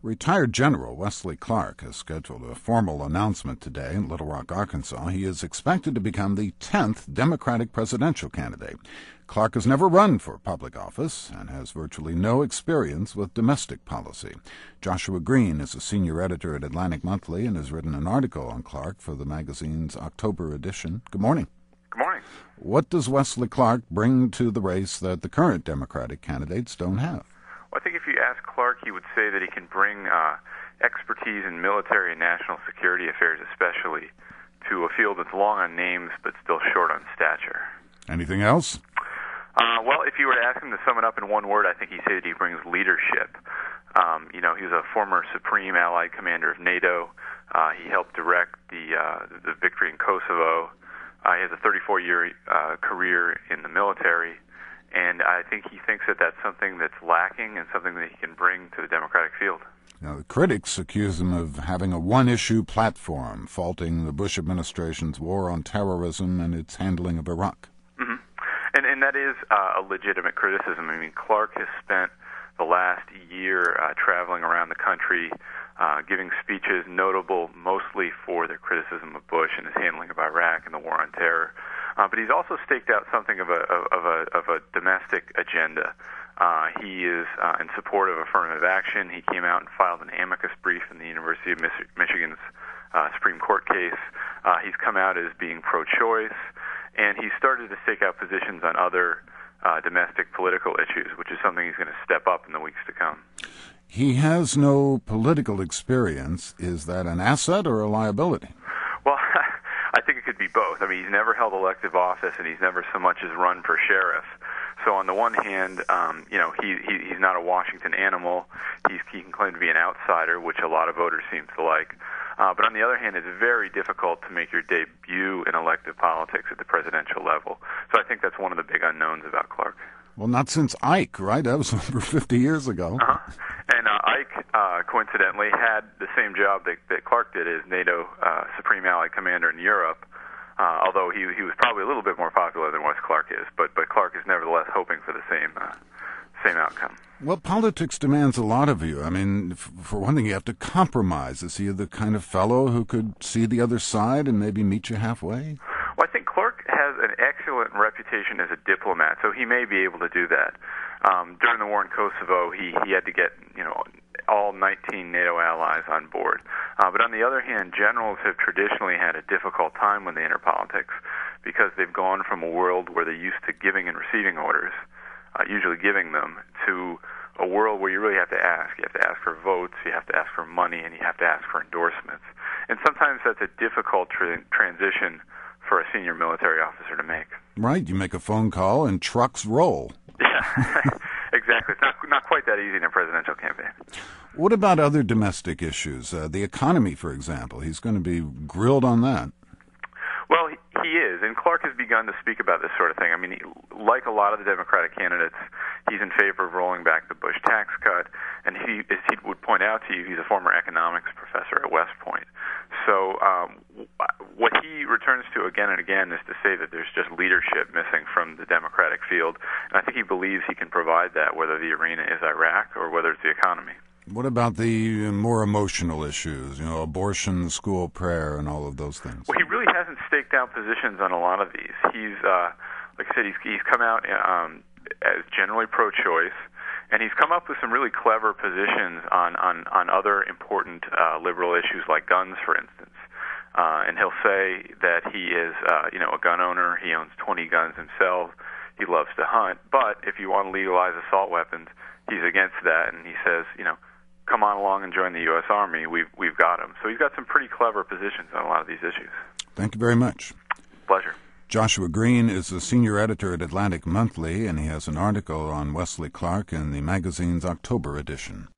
Retired General Wesley Clark has scheduled a formal announcement today in Little Rock, Arkansas. He is expected to become the 10th Democratic presidential candidate. Clark has never run for public office and has virtually no experience with domestic policy. Joshua Green is a senior editor at Atlantic Monthly and has written an article on Clark for the magazine's October edition. Good morning. Good morning. What does Wesley Clark bring to the race that the current Democratic candidates don't have? Well, I think if you ask Clark, he would say that he can bring expertise in military and national security affairs, especially, to a field that's long on names but still short on stature. Anything else? Well, if you were to ask him to sum it up in one word, I think he'd say that he brings leadership. He was a former Supreme Allied Commander of NATO. He helped direct the victory in Kosovo. He has a 34-year career in the military. And I think he thinks that that's something that's lacking and something that he can bring to the Democratic field. Now, the critics accuse him of having a one-issue platform, faulting the Bush administration's war on terrorism and its handling of Iraq. Mm-hmm. And that is a legitimate criticism. I mean, Clark has spent the last year traveling around the country, giving speeches notable mostly for their criticism of Bush and his handling of Iraq and the war on terror. But he's also staked out something of a domestic agenda. He is in support of affirmative action. He came out and filed an amicus brief in the University of Michigan's Supreme Court case. He's come out as being pro-choice, and he's started to stake out positions on other domestic political issues, which is something he's going to step up in the weeks to come. He has no political experience. Is that an asset or a liability? Well, I think it could be both. I mean, he's never held elective office, and he's never so much as run for sheriff. So on the one hand, he's not a Washington animal. He can claim to be an outsider, which a lot of voters seem to like. But on the other hand, it's very difficult to make your debut in elective politics at the presidential level. So I think that's one of the big unknowns about Clark. Well, not since Ike, right? That was over 50 years ago. Uh-huh. And Ike, coincidentally, had the same job that Clark did as NATO Supreme Allied Commander in Europe, although he was probably a little bit more popular than Wes Clark is. But Clark is nevertheless hoping for the same outcome. Well, politics demands a lot of you. I mean, for one thing, you have to compromise. Is he the kind of fellow who could see the other side and maybe meet you halfway? Well, I think Clark has an excellent reputation as a diplomat, so he may be able to do that. During the war in Kosovo, he had to get all 19 NATO allies on board. But on the other hand, generals have traditionally had a difficult time when they enter politics because they've gone from a world where they're used to giving and receiving orders, usually giving them, to a world where you really have to ask. You have to ask for votes, you have to ask for money, and you have to ask for endorsements. And sometimes that's a difficult transition for a senior military officer to make. Right, you make a phone call and trucks roll. Yeah, exactly. It's not quite that easy in a presidential campaign. What about other domestic issues? The economy, for example. He's going to be grilled on that. Well, he is, and Clark has begun to speak about this sort of thing. I mean, like a lot of the Democratic candidates, he's in favor of rolling back the Bush tax cut, and as he would point out to you, he's a former economics professor at West Point. So what he returns to again and again is to say that there's just leadership missing from the Democratic field, and I think he believes he can provide that, whether the arena is Iraq or whether it's the economy. What about the more emotional issues, abortion, school prayer, and all of those things? Well, he really hasn't staked out positions on a lot of these. He's, like I said, he's come out as generally pro-choice, and he's come up with some really clever positions on other important liberal issues like guns, for instance. And he'll say that he is, a gun owner. He owns 20 guns himself. He loves to hunt. But if you want to legalize assault weapons, he's against that, and he says, come on along and join the U.S. Army. We've got him. So he's got some pretty clever positions on a lot of these issues. Thank you very much. Pleasure. Joshua Green is a senior editor at Atlantic Monthly, and he has an article on Wesley Clark in the magazine's October edition.